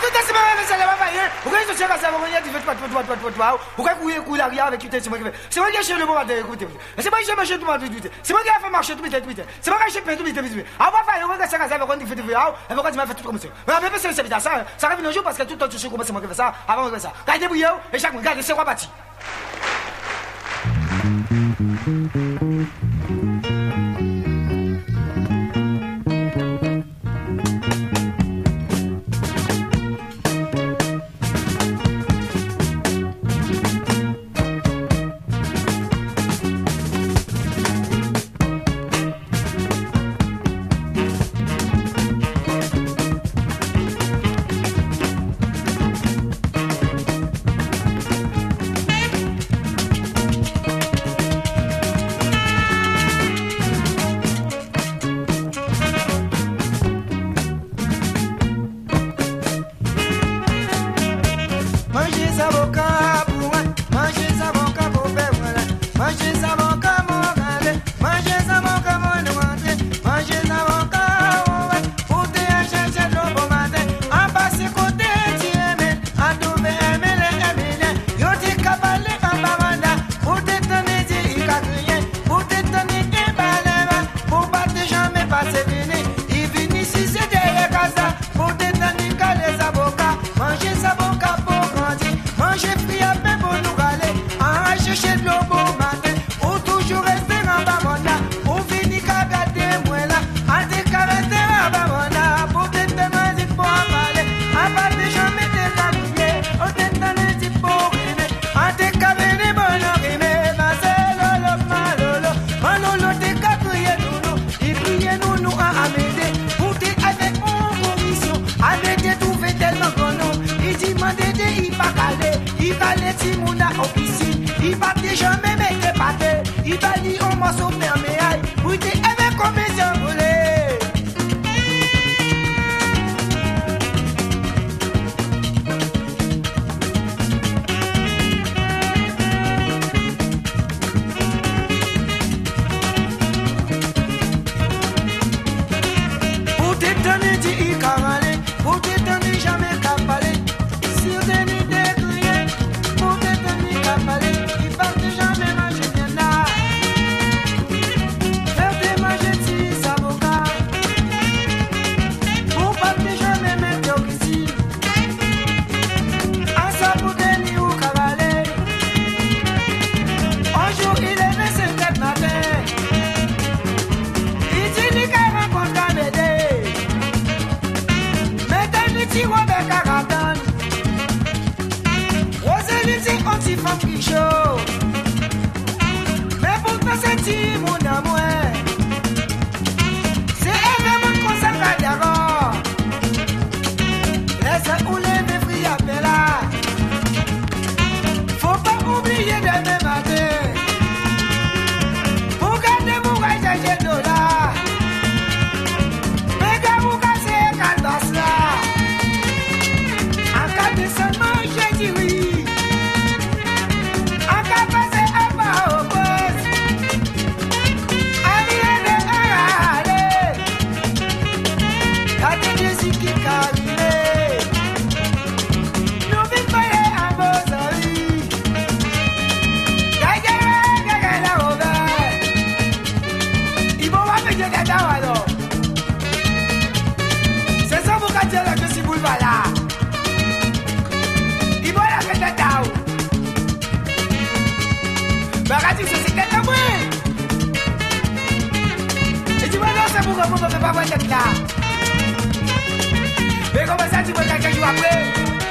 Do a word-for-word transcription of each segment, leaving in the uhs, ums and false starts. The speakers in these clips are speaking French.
tout est c'est ça va faire. Pourquoi ils sont chers à ça va dire tu fais pas toi toi toi toi. Pourquoi couiller couiller la avec tu c'est moi qui fait. C'est moi qui achète le moment d'écouter. C'est moi qui j'ai marché tout le monde. C'est moi qui a fait marcher tout le monde. C'est moi qui j'ai fait tout le monde. Ah va faire on va ça ça va quand tu fais du ah, et pourquoi tu m'as fait tout comme ça. Mais après c'est ça ça ça arrive un jour parce que tout le temps tu sais comment c'est moi qui fais ça avant de faire ça. Regardez bouillon et chaque regarde c'est quoi bâti. Il va jamais mettre pâté, il va dire on m'a sauvé un méaille, oui t'es aimé comme les envolés. Pour t'étonner dit caralé, pour t'étonner jamais capalé, sur des nids de crier, pour t'étonner capalé. Femme qui chaud, mais pourtant c'est ti mon amour. C'est évidemment qu'on s'en va d'abord. Laisse où les fruits à là. Faut pas oublier de me mater. Pour garder mon voyage de dollars. Mais quand vous cassez cadence là, en cas de seulement j'ai dit oui. C'est ça vous gâtez là que si vous va là. Il va la faire de tao. Bah regardez c'est c'est tête à moi. Et tu vois non c'est pour que vous ne pouvez pas voir tête là. Mais comment ça tu veux quelqu'un joue après?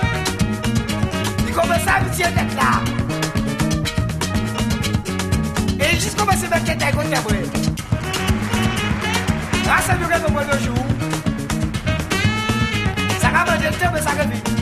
Il commence à vous tirer tête là. Et juste commencer à mettre tête à côté après. Ah, ça nous reste au moins deux jours. Ça va me dire mais ça va vite.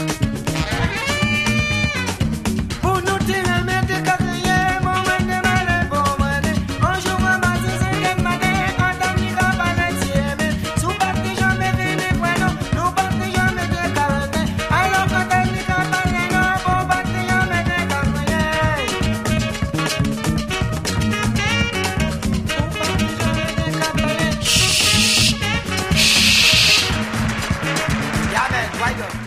Pour nous tirer, mettez quatrième, mon matin, malin, bon matin. Un jour, un matin, cinquième matin, un temps, il va pas l'aimer. Sous parti, jamais venu, bueno, nous parti, jamais de quarantaine. Alors, quand t'as dit qu'on va l'aimer, non, bon, parti, jamais de quarantaine. Shh. Yeah, man, right up.